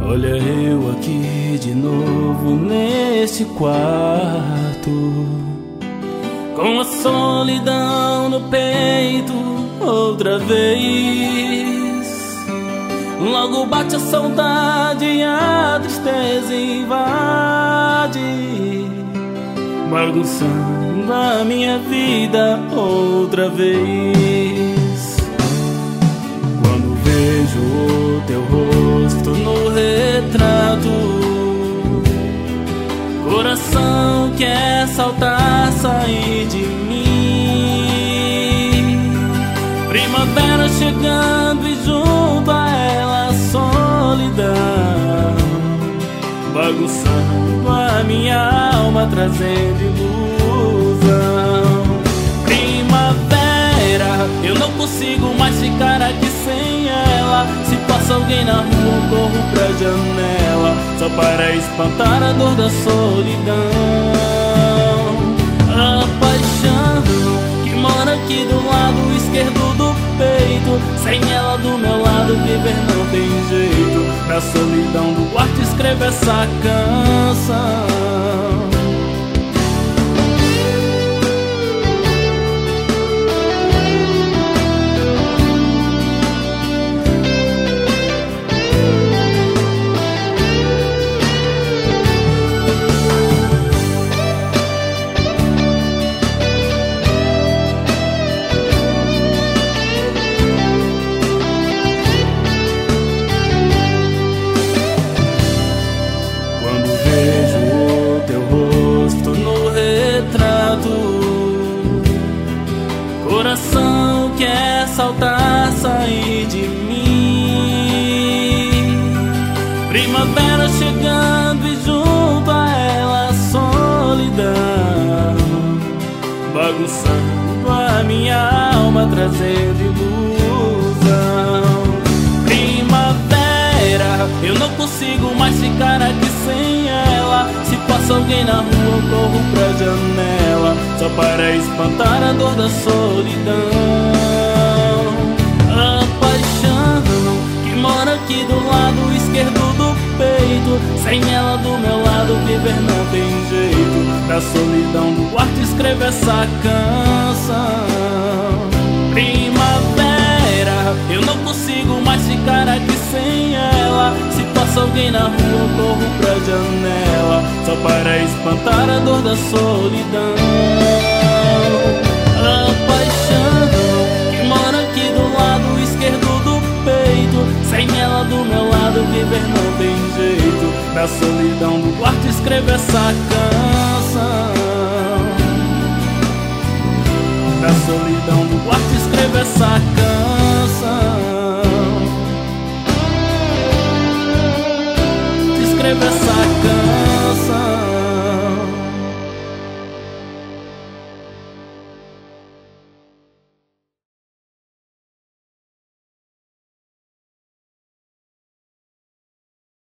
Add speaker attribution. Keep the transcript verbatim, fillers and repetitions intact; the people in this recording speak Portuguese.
Speaker 1: Olha eu aqui de novo neste quarto, com a solidão no peito outra vez. Logo bate a saudade e a tristeza invade, bagunçando a minha vida outra vez. Quando vejo o teu rosto no retrato, coração quer saltar, sair de mim. Primavera chegando e junto a ela a solidão, bagunçando a minha alma, trazendo ilusão. Primavera, eu não consigo mais ficar aqui sem ela. Se passa alguém na rua, eu corro pra janela, só para espantar a dor da solidão. A paixão que mora aqui do lado esquerdo do peito, sem ela do meu lado viver não tem jeito. Na solidão do quarto escrevo essa canção. Coração quer saltar, sair de mim. Primavera chegando e junto a ela a solidão, bagunçando a minha alma, trazendo ilusão. Primavera, eu não consigo mais ficar aqui sem ela. Se passa alguém na rua, eu corro pra janela, só para espantar a dor da solidão. A paixão que mora aqui do lado esquerdo do peito, sem ela do meu lado viver não tem jeito. Na solidão do quarto escrevo essa canção. Primavera, eu não consigo mais ficar aqui sem ela. Se passa alguém na rua, eu corro pra janela, só para espantar a dor da solidão. A paixão que mora aqui do lado esquerdo do peito, sem ela do meu lado viver não tem jeito. Na solidão do quarto escrevo essa canção. Na solidão do quarto escrevo essa canção.